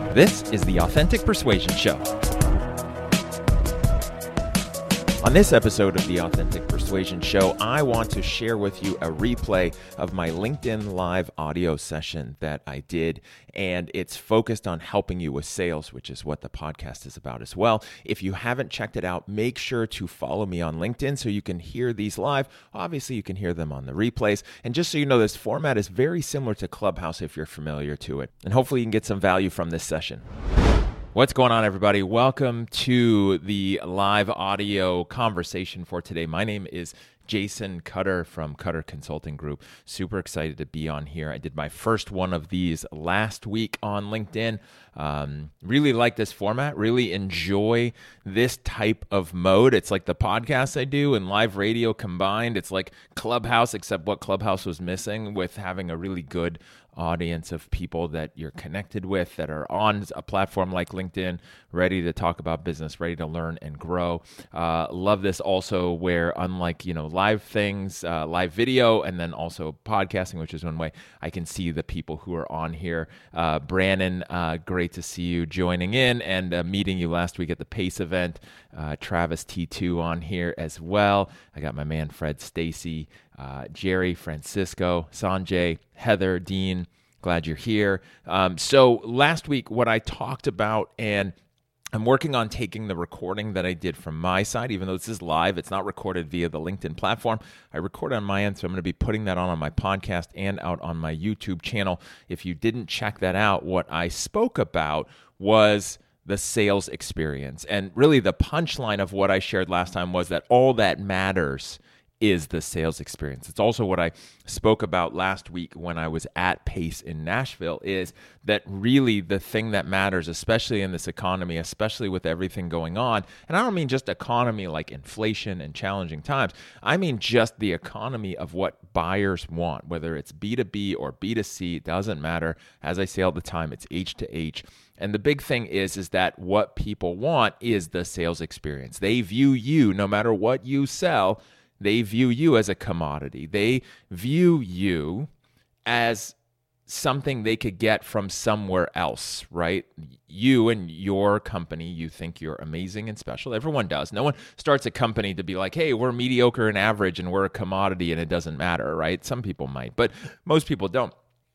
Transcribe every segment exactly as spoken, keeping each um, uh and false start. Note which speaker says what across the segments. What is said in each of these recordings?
Speaker 1: This is the Authentic Persuasion Show. On this episode of the Authentic Persuasion Show, I want to share with you a replay of my LinkedIn Live audio session that I did, and it's focused on helping you with sales, which is what the podcast is about as well. If you haven't checked it out, make sure to follow me on LinkedIn so you can hear these live. Obviously, you can hear them on the replays. And just so you know, this format is very similar to Clubhouse if you're familiar to it. And hopefully you can get some value from this session. What's going on, everybody? Welcome to the live audio conversation for today. My name is Jason Cutter from Cutter Consulting Group. Super excited to be on here. I did my first one of these last week on LinkedIn. Um, really like this format, really enjoy this type of mode. It's like the podcast I do and live radio combined. It's like Clubhouse, except what Clubhouse was missing with having a really good audience of people that you're connected with that are on a platform like LinkedIn, ready to talk about business, ready to learn and grow. Uh, love this also where unlike, you know, live things, uh, live video, and then also podcasting, which is one way I can see the people who are on here. Uh, Brannon, uh, great to see you joining in and uh, meeting you last week at the PACE event. Uh, Travis T two on here as well. I got my man Fred Stacy, uh, Jerry, Francisco, Sanjay, Heather, Dean. Glad you're here. Um, so last week, what I talked about, and I'm working on taking the recording that I did from my side, even though this is live, it's not recorded via the LinkedIn platform. I record on my end, so I'm going to be putting that on on my podcast and out on my YouTube channel. If you didn't check that out, what I spoke about was the sales experience. And really the punchline of what I shared last time was that all that matters is the sales experience. It's also what I spoke about last week when I was at PACE in Nashville, is that really the thing that matters, especially in this economy, especially with everything going on, and I don't mean just economy like inflation and challenging times, I mean just the economy of what buyers want, whether it's B two B or B two C, it doesn't matter. As I say all the time, it's H to H. And the big thing is, is that what people want is the sales experience. They view you, no matter what you sell, they view you as a commodity. They view you as something they could get from somewhere else, right? You and your company, you think you're amazing and special. Everyone does. No one starts a company to be like, hey, we're mediocre and average and we're a commodity and it doesn't matter, right? Some people might, but most people don't.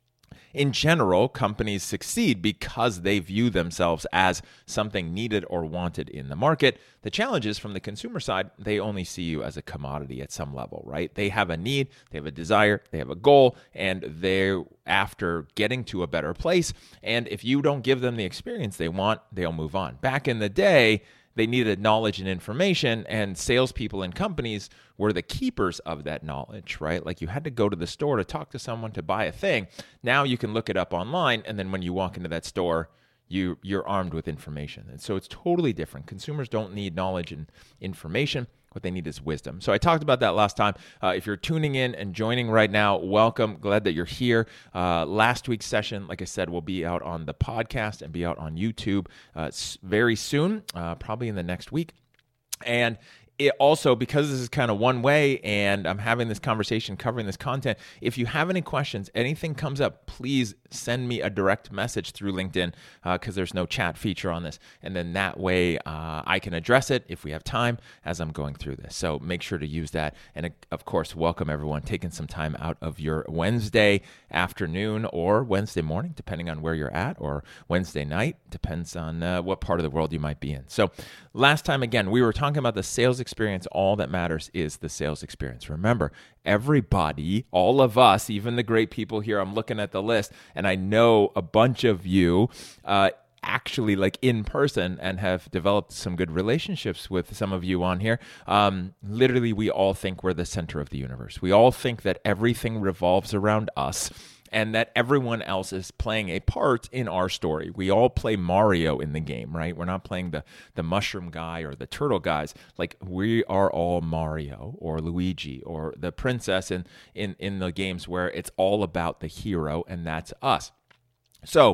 Speaker 1: In general, companies succeed because they view themselves as something needed or wanted in the market. The challenge is from the consumer side, they only see you as a commodity at some level, right? They have a need, they have a desire, they have a goal, and they're after getting to a better place. And if you don't give them the experience they want, they'll move on. Back in the day, they needed knowledge and information, and salespeople and companies were the keepers of that knowledge, right? Like you had to go to the store to talk to someone to buy a thing. Now you can look it up online, and then when you walk into that store, you, you're armed with information. And so it's totally different. Consumers don't need knowledge and information. What they need is wisdom. So I talked about that last time. Uh, if you're tuning in and joining right now, welcome. Glad that you're here. Uh, last week's session, like I said, will be out on the podcast and be out on YouTube uh, very soon, uh, probably in the next week. And it also, because this is kind of one way and I'm having this conversation, covering this content, if you have any questions, anything comes up, please send me a direct message through LinkedIn because uh, there's no chat feature on this. And then that way uh, I can address it if we have time as I'm going through this. So make sure to use that. And of course, welcome everyone taking some time out of your Wednesday afternoon or Wednesday morning, depending on where you're at, or Wednesday night, depends on uh, what part of the world you might be in. So last time, again, we were talking about the sales experience. All that matters is the sales experience. Remember, everybody, all of us, even the great people here, I'm looking at the list, and I know a bunch of you uh, actually like in person and have developed some good relationships with some of you on here. Um, literally, we all think we're the center of the universe. We all think that everything revolves around us, and that everyone else is playing a part in our story. We all play Mario in the game, right? We're not playing the, the mushroom guy or the turtle guys. Like, we are all Mario or Luigi or the princess in, in, in the games where it's all about the hero, and that's us. So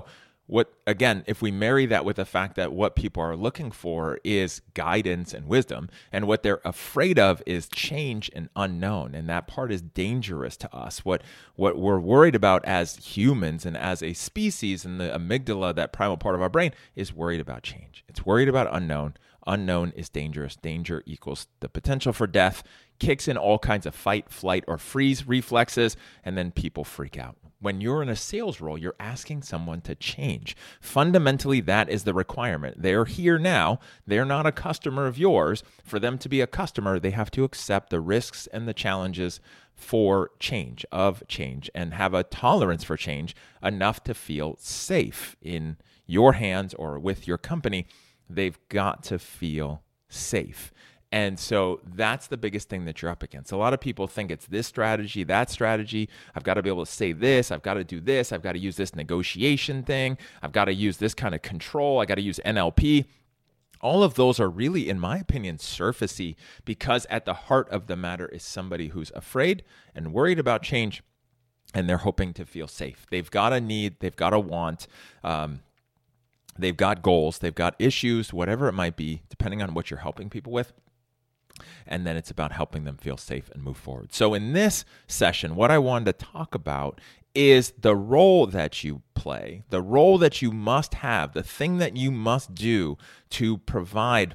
Speaker 1: what, again, if we marry that with the fact that what people are looking for is guidance and wisdom, and what they're afraid of is change and unknown, and that part is dangerous to us. What what we're worried about as humans and as a species, and the amygdala, that primal part of our brain, is worried about change. It's worried about unknown. Unknown is dangerous. Danger equals the potential for death, kicks in all kinds of fight, flight, or freeze reflexes, and then people freak out. When you're in a sales role, you're asking someone to change. Fundamentally, that is the requirement. They're here now. They're not a customer of yours. For them to be a customer, they have to accept the risks and the challenges for change, of change, and have a tolerance for change enough to feel safe in your hands or with your company. They've got to feel safe. And so that's the biggest thing that you're up against. A lot of people think it's this strategy, that strategy. I've got to be able to say this. I've got to do this. I've got to use this negotiation thing. I've got to use this kind of control. I got to use N L P. All of those are really, in my opinion, surfacey, because at the heart of the matter is somebody who's afraid and worried about change, and they're hoping to feel safe. They've got a need. They've got a want. Um, they've got goals. They've got issues, whatever it might be, depending on what you're helping people with. And then it's about helping them feel safe and move forward. So in this session, what I wanted to talk about is the role that you play, the role that you must have, the thing that you must do to provide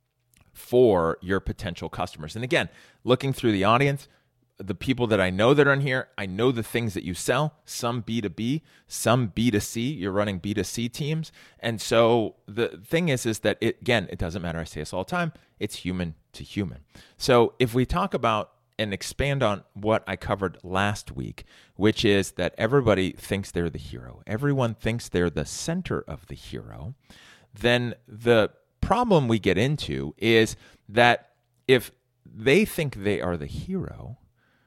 Speaker 1: for your potential customers. And again, looking through the audience, the people that I know that are in here, I know the things that you sell, some B two B, some B two C. You're running B two C teams. And so the thing is, is that, it, again, it doesn't matter. I say this all the time. It's human to human. So if we talk about and expand on what I covered last week, which is that everybody thinks they're the hero, everyone thinks they're the center of the hero, then the problem we get into is that if they think they are the hero,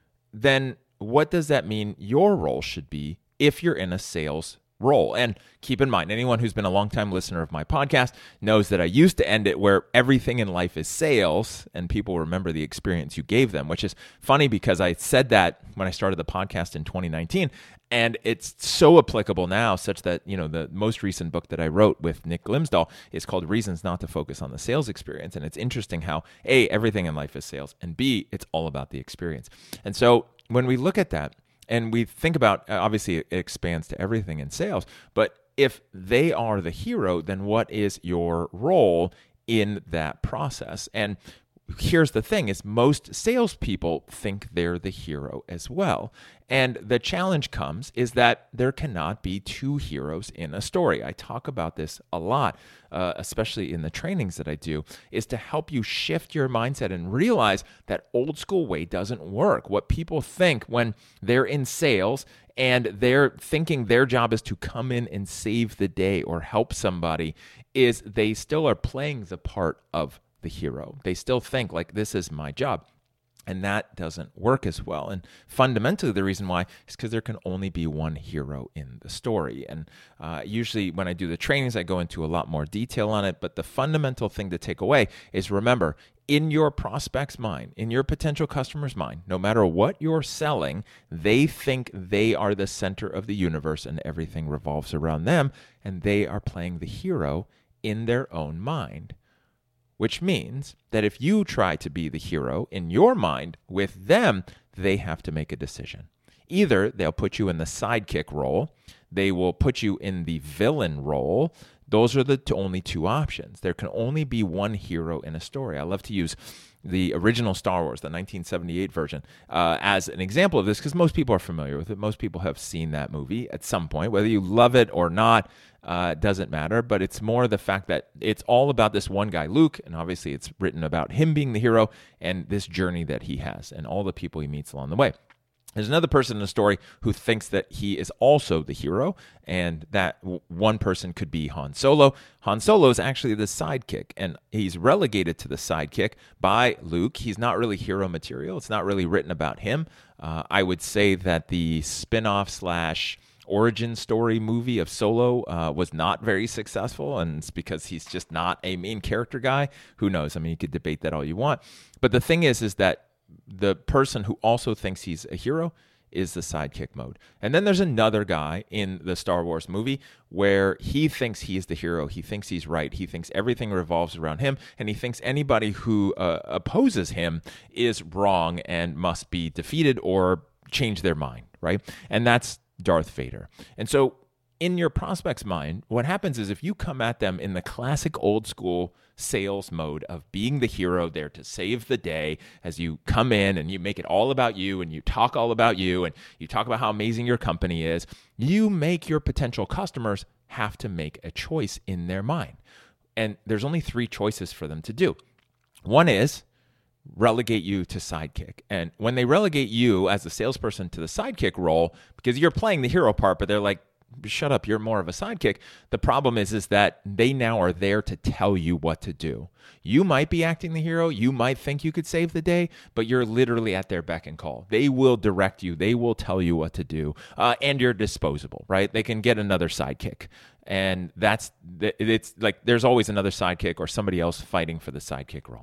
Speaker 1: then what does that mean your role should be if you're in a sales role? And keep in mind, anyone who's been a longtime listener of my podcast knows that I used to end it where everything in life is sales, and people remember the experience you gave them, which is funny because I said that when I started the podcast in twenty nineteen, and it's so applicable now, such that, you know, the most recent book that I wrote with Nick Glimsdahl is called Reasons Not to Focus on the Sales Experience. And it's interesting how, A, everything in life is sales, and B, it's all about the experience. And so when we look at that, and we think about, obviously it expands to everything in sales, but if they are the hero, then what is your role in that process? And here's the thing, is most salespeople think they're the hero as well. And the challenge comes is that there cannot be two heroes in a story. I talk about this a lot, uh, especially in the trainings that I do, is to help you shift your mindset and realize that old school way doesn't work. What people think when they're in sales and they're thinking their job is to come in and save the day or help somebody is they still are playing the part of the hero. They still think like, this is my job. And that doesn't work as well. And fundamentally, the reason why is because there can only be one hero in the story. And uh, usually when I do the trainings, I go into a lot more detail on it. But the fundamental thing to take away is, remember, in your prospect's mind, in your potential customer's mind, no matter what you're selling, they think they are the center of the universe and everything revolves around them. And they are playing the hero in their own mind. Which means that if you try to be the hero in your mind with them, they have to make a decision. Either they'll put you in the sidekick role, they will put you in the villain role. Those are the t- only two options. There can only be one hero in a story. I love to use the original Star Wars, the nineteen seventy-eight version, uh, as an example of this, because most people are familiar with it. Most people have seen that movie at some point. Whether you love it or not, uh, doesn't matter. But it's more the fact that it's all about this one guy, Luke, and obviously it's written about him being the hero and this journey that he has and all the people he meets along the way. There's another person in the story who thinks that he is also the hero, and that w- one person could be Han Solo. Han Solo is actually the sidekick, and he's relegated to the sidekick by Luke. He's not really hero material. It's not really written about him. Uh, I would say that the spin-off slash origin story movie of Solo uh, was not very successful, and it's because he's just not a main character guy. Who knows? I mean, you could debate that all you want. But the thing is, is that the person who also thinks he's a hero is the sidekick mode. And then there's another guy in the Star Wars movie where he thinks he's the hero. He thinks he's right. He thinks everything revolves around him, and he thinks anybody who uh, opposes him is wrong and must be defeated or change their mind, right? And that's Darth Vader. And so in your prospect's mind, what happens is if you come at them in the classic old school sales mode of being the hero there to save the day, as you come in and you make it all about you and you talk all about you and you talk about how amazing your company is, you make your potential customers have to make a choice in their mind. And there's only three choices for them to do. One is relegate you to sidekick. And when they relegate you as a salesperson to the sidekick role, because you're playing the hero part, but they're like, shut up, you're more of a sidekick. The problem is, is that they now are there to tell you what to do. You might be acting the hero. You might think you could save the day, but you're literally at their beck and call. They will direct you. They will tell you what to do. Uh, and you're disposable, right? They can get another sidekick. And that's, it's like, there's always another sidekick or somebody else fighting for the sidekick role.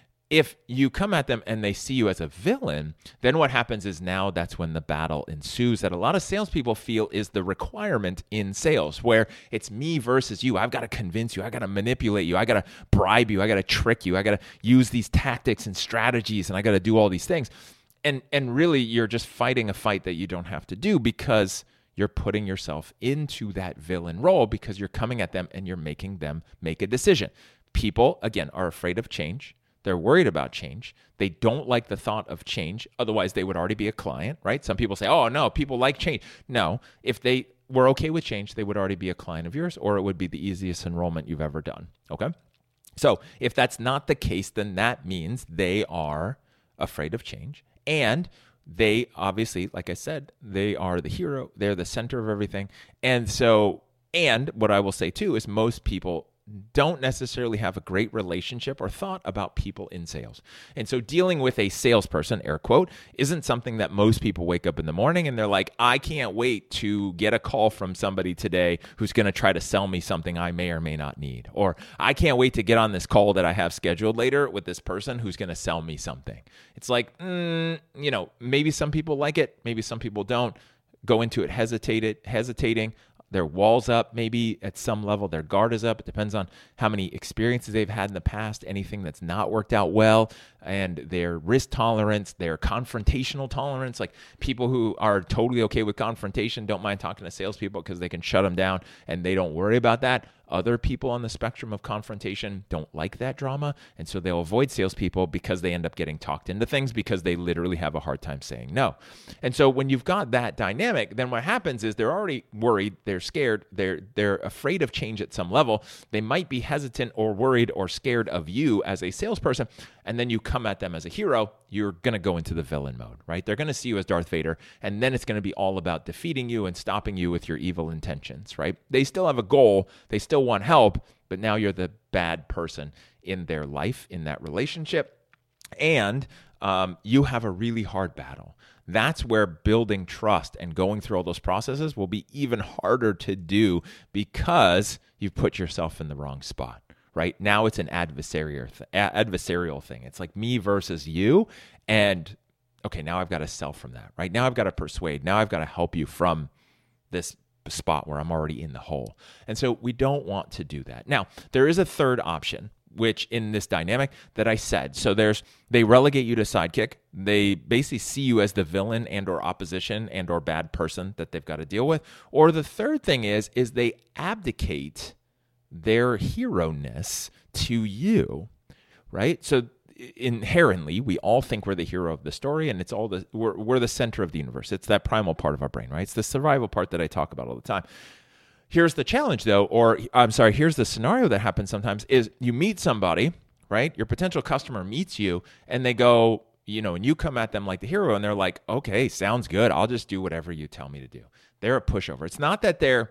Speaker 1: If you come at them and they see you as a villain, then what happens is now that's when the battle ensues that a lot of salespeople feel is the requirement in sales, where it's me versus you. I've got to convince you. I got to manipulate you. I got to bribe you. I got to trick you. I got to use these tactics and strategies, and I got to do all these things. And and really, you're just fighting a fight that you don't have to do because you're putting yourself into that villain role because you're coming at them and you're making them make a decision. People, again, are afraid of change. They're worried about change. They don't like the thought of change. Otherwise, they would already be a client, right? Some people say, oh, no, people like change. No, if they were okay with change, they would already be a client of yours, or it would be the easiest enrollment you've ever done, okay? So if that's not the case, then that means they are afraid of change. And they obviously, like I said, they are the hero. They're the center of everything. And so, and what I will say too is most people don't necessarily have a great relationship or thought about people in sales. And so dealing with a salesperson, air quote, isn't something that most people wake up in the morning and they're like, I can't wait to get a call from somebody today who's going to try to sell me something I may or may not need. Or I can't wait to get on this call that I have scheduled later with this person who's going to sell me something. It's like, mm, you know, maybe some people like it. Maybe some people don't. Go into it hesitated, hesitating. Their wall's up, maybe at some level their guard is up. It depends on how many experiences they've had in the past, anything that's not worked out well, and their risk tolerance, their confrontational tolerance. Like people who are totally okay with confrontation don't mind talking to salespeople because they can shut them down and they don't worry about that. Other people on the spectrum of confrontation don't like that drama, and so they'll avoid salespeople because they end up getting talked into things because they literally have a hard time saying no. And so when you've got that dynamic, then what happens is they're already worried, they're scared, they're they're afraid of change at some level. They might be hesitant or worried or scared of you as a salesperson, and then you come at them as a hero, you're going to go into the villain mode, right? They're going to see you as Darth Vader, and then it's going to be all about defeating you and stopping you with your evil intentions, right? They still have a goal. They still want help, but now you're the bad person in their life, in that relationship, and um, you have a really hard battle. That's where building trust and going through all those processes will be even harder to do because you've put yourself in the wrong spot. Right now, it's an adversarial th- adversarial thing. It's like me versus you, and okay, now I've got to sell from that. Right now, I've got to persuade. Now, I've got to help you from this spot where I'm already in the hole. And so, we don't want to do that. Now, there is a third option, which in this dynamic that I said. So there's they relegate you to sidekick. They basically see you as the villain and or opposition and or bad person that they've got to deal with. Or the third thing is is they abdicate their hero-ness to you, right? So inherently, we all think we're the hero of the story, and it's all the we're, we're the center of the universe. It's that primal part of our brain, right? It's the survival part that I talk about all the time. Here's the challenge, though, or I'm sorry, here's the scenario that happens sometimes is you meet somebody, right? Your potential customer meets you, and they go, you know, and you come at them like the hero, and they're like, okay, sounds good. I'll just do whatever you tell me to do. They're a pushover. It's not that they're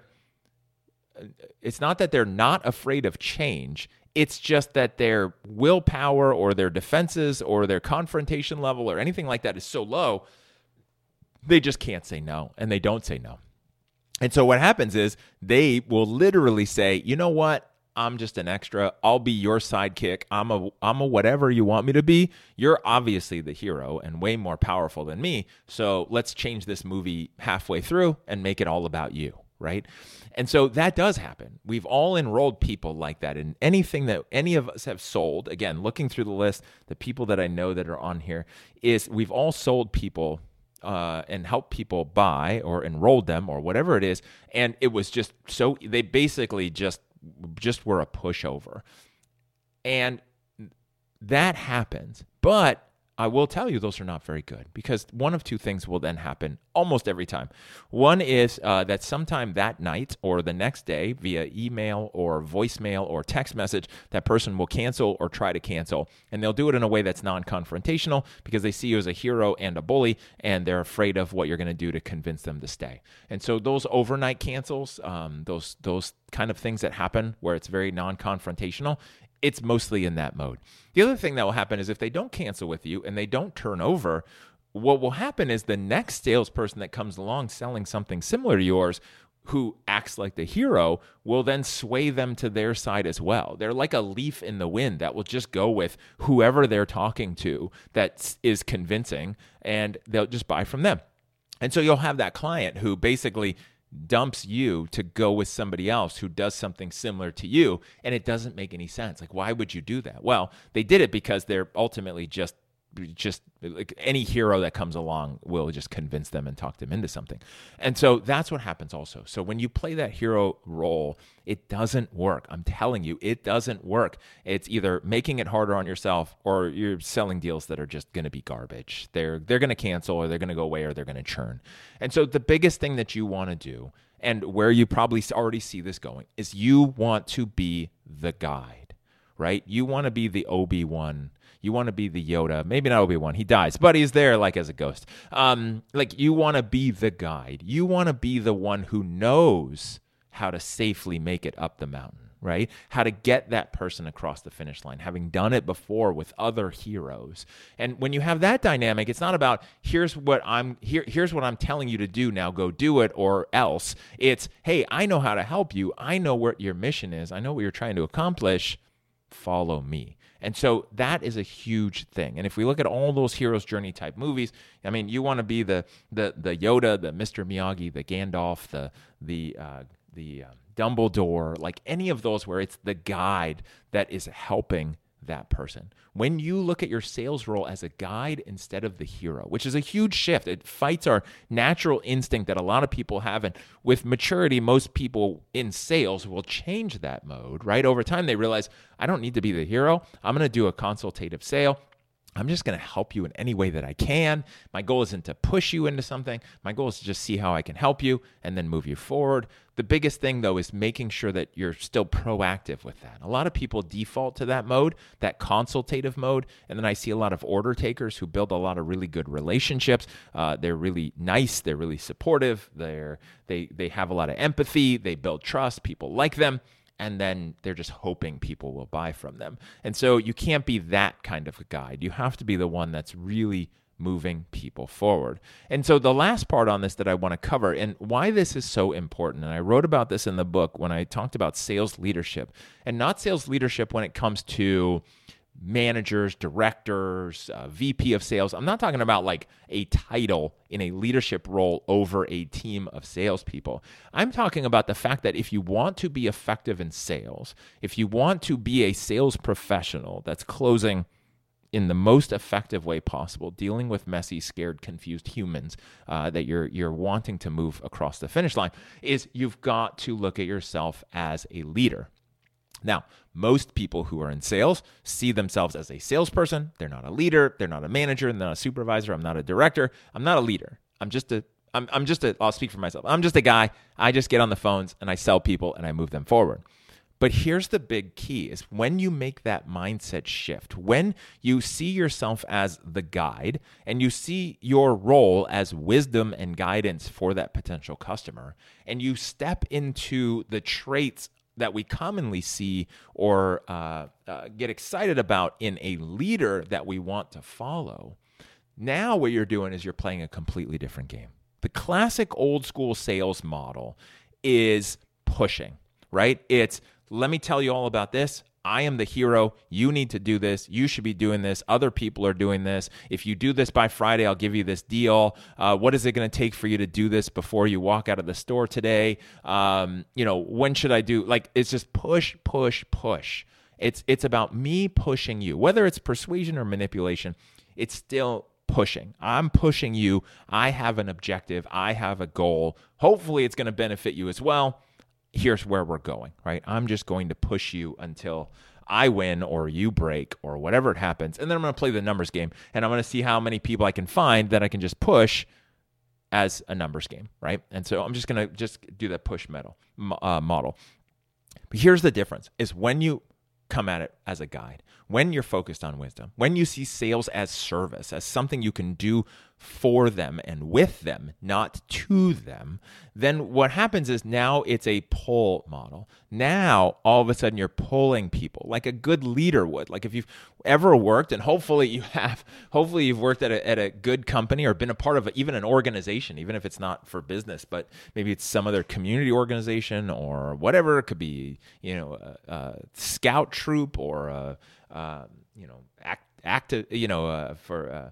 Speaker 1: It's not that they're not afraid of change. It's just that their willpower or their defenses or their confrontation level or anything like that is so low, they just can't say no, and they don't say no. And so what happens is they will literally say, you know what? I'm just an extra. I'll be your sidekick. I'm a I'm a whatever you want me to be. You're obviously the hero and way more powerful than me. So let's change this movie halfway through and make it all about you, right? And so that does happen. We've all enrolled people like that in anything that any of us have sold. Again, looking through the list, the people that I know that are on here, is we've all sold people uh, and helped people buy or enrolled them or whatever it is. And it was just so, they basically just, just were a pushover. And that happens. But I will tell you those are not very good, because one of two things will then happen almost every time. One is uh, that sometime that night or the next day via email or voicemail or text message, that person will cancel or try to cancel. And they'll do it in a way that's non-confrontational because they see you as a hero and a bully, and they're afraid of what you're going to do to convince them to stay. And so those overnight cancels, um, those those kind of things that happen where it's very non-confrontational, it's mostly in that mode. The other thing that will happen is if they don't cancel with you and they don't turn over, what will happen is the next salesperson that comes along selling something similar to yours, who acts like the hero, will then sway them to their side as well. They're like a leaf in the wind that will just go with whoever they're talking to that is convincing, and they'll just buy from them. And so you'll have that client who basically dumps you to go with somebody else who does something similar to you, and it doesn't make any sense. Like, why would you do that? Well, they did it because they're ultimately just just like any hero that comes along will just convince them and talk them into something. And so that's what happens also. So when you play that hero role, it doesn't work. I'm telling you, it doesn't work. It's either making it harder on yourself, or you're selling deals that are just going to be garbage. They're they're going to cancel, or they're going to go away, or they're going to churn. And so the biggest thing that you want to do, and where you probably already see this going, is you want to be the guide, right? You want to be the Obi-Wan. You want to be the Yoda. Maybe not Obi-Wan. He dies, but he's there like as a ghost. Um, like you want to be the guide. You want to be the one who knows how to safely make it up the mountain, right? How to get that person across the finish line, having done it before with other heroes. And when you have that dynamic, it's not about here's what I'm here, here's what I'm telling you to do, now go do it or else. It's, hey, I know how to help you. I know what your mission is. I know what you're trying to accomplish. Follow me. And so that is a huge thing. And if we look at all those hero's journey type movies, I mean, you want to be the the the Yoda, the Mister Miyagi, the Gandalf, the the uh, the um, Dumbledore, like any of those where it's the guide that is helping that person. When you look at your sales role as a guide instead of the hero, which is a huge shift, it fights our natural instinct that a lot of people have. And with maturity, most people in sales will change that mode, right? Over time, they realize, I don't need to be the hero. I'm going to do a consultative sale. I'm just going to help you in any way that I can. My goal isn't to push you into something. My goal is to just see how I can help you and then move you forward. The biggest thing, though, is making sure that you're still proactive with that. A lot of people default to that mode, that consultative mode, and then I see a lot of order takers who build a lot of really good relationships. Uh, they're really nice. They're really supportive. They're they they have a lot of empathy. They build trust. People like them. And then they're just hoping people will buy from them. And so you can't be that kind of a guide. You have to be the one that's really moving people forward. And so the last part on this that I want to cover, and why this is so important, and I wrote about this in the book when I talked about sales leadership, and not sales leadership when it comes to managers, directors, uh, V P of sales. I'm not talking about like a title in a leadership role over a team of salespeople. I'm talking about the fact that if you want to be effective in sales, if you want to be a sales professional that's closing in the most effective way possible, dealing with messy, scared, confused humans uh, that you're you're wanting to move across the finish line, is you've got to look at yourself as a leader. Now, most people who are in sales see themselves as a salesperson. They're not a leader. They're not a manager. They're not a supervisor. I'm not a director. I'm not a leader. I'm just a, I'm, I'm just a, I'll speak for myself. I'm just a guy. I just get on the phones and I sell people and I move them forward. But here's the big key is when you make that mindset shift, when you see yourself as the guide and you see your role as wisdom and guidance for that potential customer, and you step into the traits that we commonly see or uh, uh, get excited about in a leader that we want to follow, now what you're doing is you're playing a completely different game. The classic old school sales model is pushing, right? It's let me tell you all about this. I am the hero. You need to do this. You should be doing this. Other people are doing this. If you do this by Friday, I'll give you this deal. Uh, what is it going to take for you to do this before you walk out of the store today? Um, you know, when should I do? Like, it's just push, push, push. It's it's about me pushing you. Whether it's persuasion or manipulation, it's still pushing. I'm pushing you. I have an objective. I have a goal. Hopefully, it's going to benefit you as well. Here's where we're going, right? I'm just going to push you until I win or you break or whatever it happens. And then I'm going to play the numbers game, and I'm going to see how many people I can find that I can just push as a numbers game, right? And so I'm just going to just do that push metal, uh, model. But here's the difference is when you come at it as a guide, when you're focused on wisdom, when you see sales as service, as something you can do for them and with them, not to them, then what happens is now it's a pull model. Now, all of a sudden, you're pulling people like a good leader would. Like if you've ever worked, and hopefully you have, hopefully you've worked at a, at a good company or been a part of a, even an organization, even if it's not for business, but maybe it's some other community organization or whatever. It could be, you know, a, a scout troop or a, uh, you know, act, active, you know, uh, for, uh,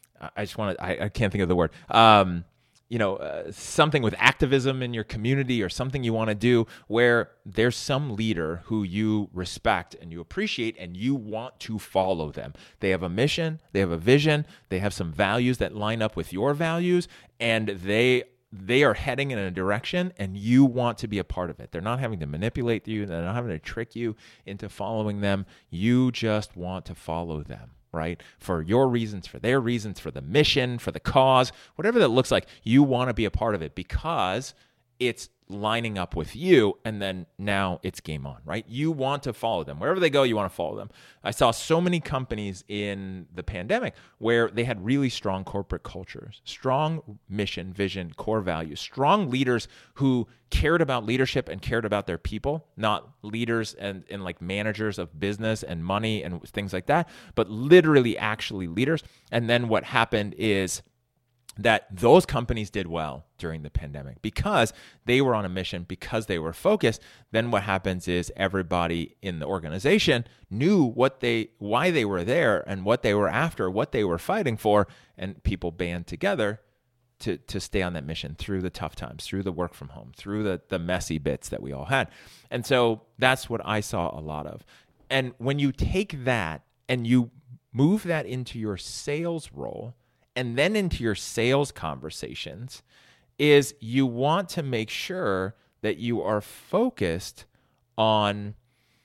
Speaker 1: I just want to, I, I can't think of the word, um, you know, uh, something with activism in your community or something you want to do where there's some leader who you respect and you appreciate and you want to follow them. They have a mission, they have a vision, they have some values that line up with your values, and they they are heading in a direction and you want to be a part of it. They're not having to manipulate you. They're not having to trick you into following them. You just want to follow them, right? For your reasons, for their reasons, for the mission, for the cause, whatever that looks like, you want to be a part of it because it's lining up with you, and then now it's game on, right? You want to follow them. Wherever they go, you want to follow them. I saw so many companies in the pandemic where they had really strong corporate cultures, strong mission, vision, core values, strong leaders who cared about leadership and cared about their people, not leaders and, and like managers of business and money and things like that, but literally actually leaders. And then what happened is that those companies did well during the pandemic because they were on a mission, because they were focused. Then what happens is everybody in the organization knew what they, why they were there and what they were after, what they were fighting for, and people band together to to stay on that mission through the tough times, through the work from home, through the the messy bits that we all had. And so that's what I saw a lot of. And when you take that and you move that into your sales role, and then into your sales conversations, is you want to make sure that you are focused on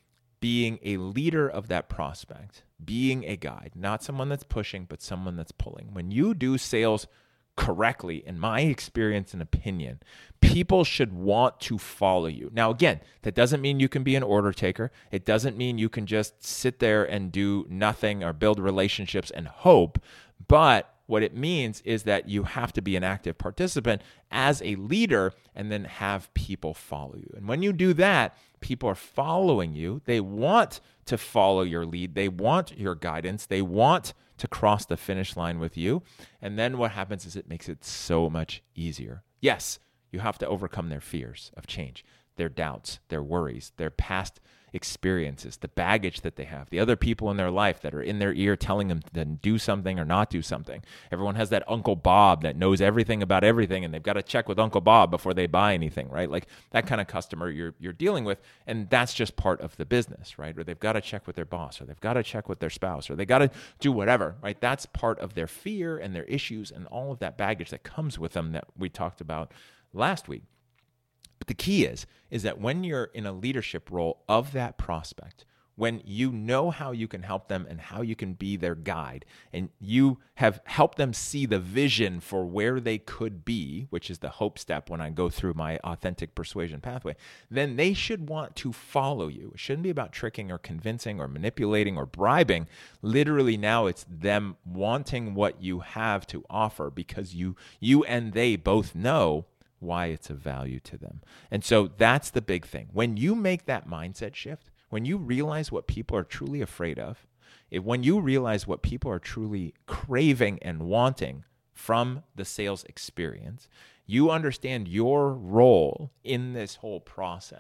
Speaker 1: being a leader of that prospect, being a guide, not someone that's pushing, but someone that's pulling. When you do sales correctly, in my experience and opinion, people should want to follow you. Now, again, that doesn't mean you can be an order taker. It doesn't mean you can just sit there and do nothing or build relationships and hope, but what it means is that you have to be an active participant as a leader and then have people follow you. And when you do that, people are following you. They want to follow your lead. They want your guidance. They want to cross the finish line with you. And then what happens is it makes it so much easier. Yes, you have to overcome their fears of change, their doubts, their worries, their past experiences, the baggage that they have, the other people in their life that are in their ear telling them to do something or not do something. Everyone has that Uncle Bob that knows everything about everything, and they've got to check with Uncle Bob before they buy anything, right? Like that kind of customer you're you're dealing with, and that's just part of the business, right? Or they've got to check with their boss, or they've got to check with their spouse, or they got to do whatever, right? That's part of their fear and their issues and all of that baggage that comes with them that we talked about last week. But the key is, is that when you're in a leadership role of that prospect, when you know how you can help them and how you can be their guide, and you have helped them see the vision for where they could be, which is the hope step when I go through my authentic persuasion pathway, then they should want to follow you. It shouldn't be about tricking or convincing or manipulating or bribing. Literally now it's them wanting what you have to offer because you you and they both know why it's of value to them. And so that's the big thing. When you make that mindset shift, when you realize what people are truly afraid of, if, when you realize what people are truly craving and wanting from the sales experience, you understand your role in this whole process,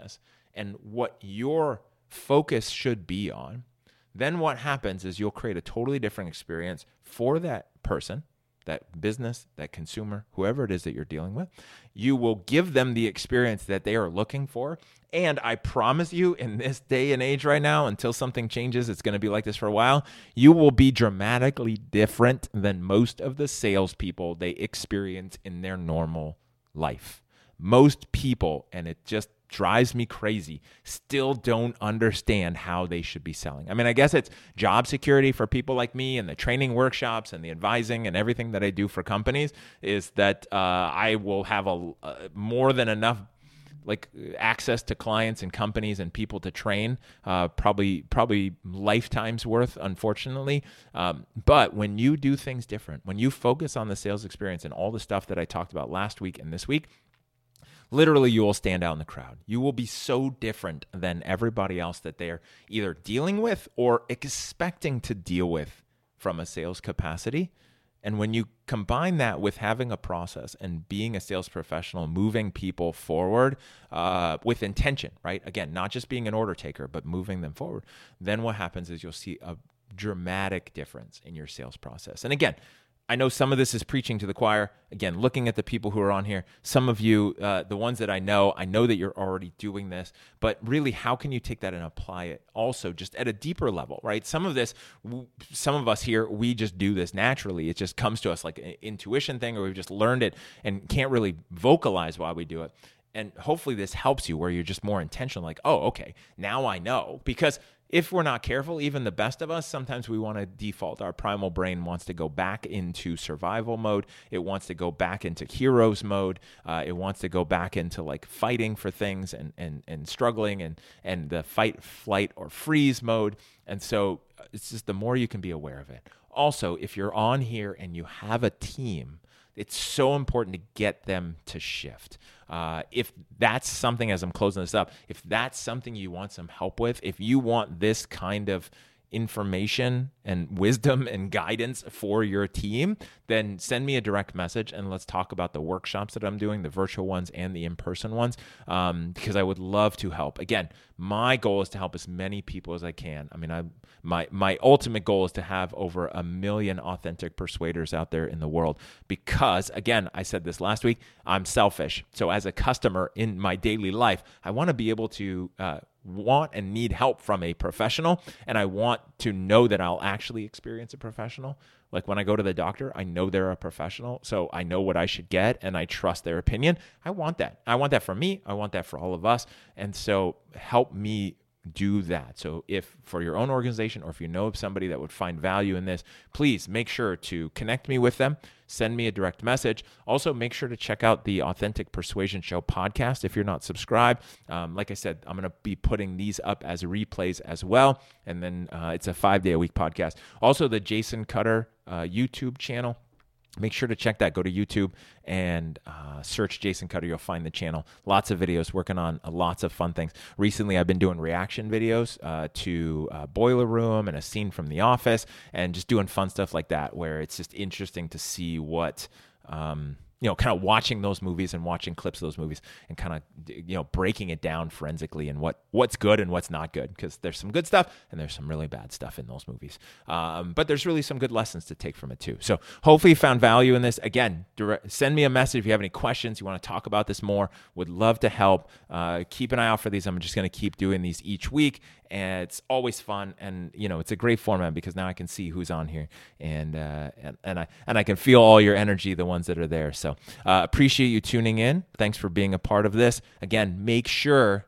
Speaker 1: and what your focus should be on, then what happens is you'll create a totally different experience for that person, that business, that consumer, whoever it is that you're dealing with. You will give them the experience that they are looking for. And I promise you, in this day and age right now, until something changes, it's going to be like this for a while, you will be dramatically different than most of the salespeople they experience in their normal life. Most people, and it just drives me crazy, still don't understand how they should be selling. I mean, I guess it's job security for people like me, and the training workshops and the advising and everything that I do for companies is that uh, I will have a, a more than enough like access to clients and companies and people to train, uh, probably probably lifetimes worth, unfortunately. Um, but when you do things different, when you focus on the sales experience and all the stuff that I talked about last week and this week, literally, you will stand out in the crowd. You will be so different than everybody else that they're either dealing with or expecting to deal with from a sales capacity. And when you combine that with having a process and being a sales professional, moving people forward uh, with intention, right? Again, not just being an order taker, but moving them forward, then what happens is you'll see a dramatic difference in your sales process. And again, I know some of this is preaching to the choir. Again, looking at the people who are on here, some of you, uh, the ones that I know, I know that you're already doing this, but really, how can you take that and apply it also just at a deeper level, right? Some of this, some of us here, we just do this naturally. It just comes to us like an intuition thing, or we've just learned it and can't really vocalize why we do it. And hopefully this helps you where you're just more intentional, like, oh, okay, now I know. Because if we're not careful, even the best of us, sometimes we want to default. Our primal brain wants to go back into survival mode. It wants to go back into heroes mode. Uh, it wants to go back into like fighting for things and and and struggling and and the fight, flight, or freeze mode. And so it's just the more you can be aware of it. Also, if you're on here and you have a team, it's so important to get them to shift. Uh, if that's something, as I'm closing this up, if that's something you want some help with, if you want this kind of information and wisdom and guidance for your team, then send me a direct message and let's talk about the workshops that I'm doing, the virtual ones and the in-person ones, um, because I would love to help. Again, my goal is to help as many people as I can. I mean, I my my ultimate goal is to have over a million authentic persuaders out there in the world because, again, I said this last week, I'm selfish. So as a customer in my daily life, I want to be able to uh, want and need help from a professional, and I want to know that I'll actually experience a professional. Like when I go to the doctor, I know they're a professional, so I know what I should get, and I trust their opinion. I want that. I want that for me. I want that for all of us. And so help me do that. So if for your own organization or if you know of somebody that would find value in this, please make sure to connect me with them. Send me a direct message. Also, make sure to check out the Authentic Persuasion Show podcast if you're not subscribed. Um, like I said, I'm going to be putting these up as replays as well. And then uh, it's a five-day-a-week podcast. Also, the Jason Cutter uh, YouTube channel. Make sure to check that. Go to YouTube and uh, search Jason Cutter. You'll find the channel. Lots of videos, working on uh, lots of fun things. Recently, I've been doing reaction videos uh, to uh, Boiler Room and a scene from The Office, and just doing fun stuff like that, where it's just interesting to see what, um, you know, kind of watching those movies and watching clips of those movies and kind of, you know, breaking it down forensically and what, what's good and what's not good, because there's some good stuff and there's some really bad stuff in those movies. Um, but there's really some good lessons to take from it too. So hopefully you found value in this. Again, direct, send me a message if you have any questions, you want to talk about this more. Would love to help. Uh, keep an eye out for these. I'm just going to keep doing these each week. And it's always fun, and you know it's a great format because now I can see who's on here, and uh, and and I and I can feel all your energy, the ones that are there. So uh, appreciate you tuning in. Thanks for being a part of this. Again, make sure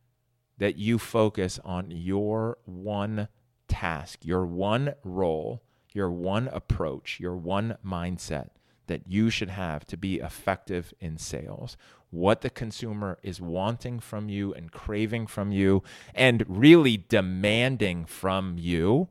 Speaker 1: that you focus on your one task, your one role, your one approach, your one mindset that you should have to be effective in sales. What the consumer is wanting from you and craving from you and really demanding from you,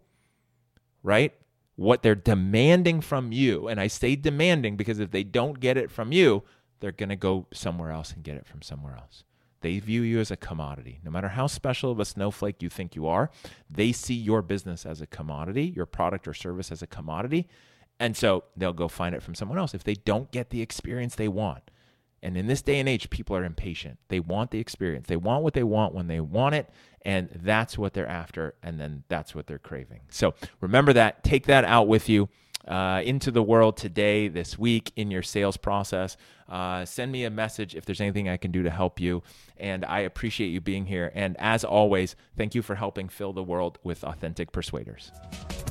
Speaker 1: right? What they're demanding from you. And I say demanding because if they don't get it from you, they're going to go somewhere else and get it from somewhere else. They view you as a commodity. No matter how special of a snowflake you think you are, they see your business as a commodity, your product or service as a commodity. And so they'll go find it from someone else if they don't get the experience they want. And in this day and age, people are impatient. They want the experience. They want what they want when they want it, and that's what they're after, and then that's what they're craving. So remember that. Take that out with you uh, into the world today, this week, in your sales process. Uh, send me a message if there's anything I can do to help you, and I appreciate you being here. And as always, thank you for helping fill the world with authentic persuaders.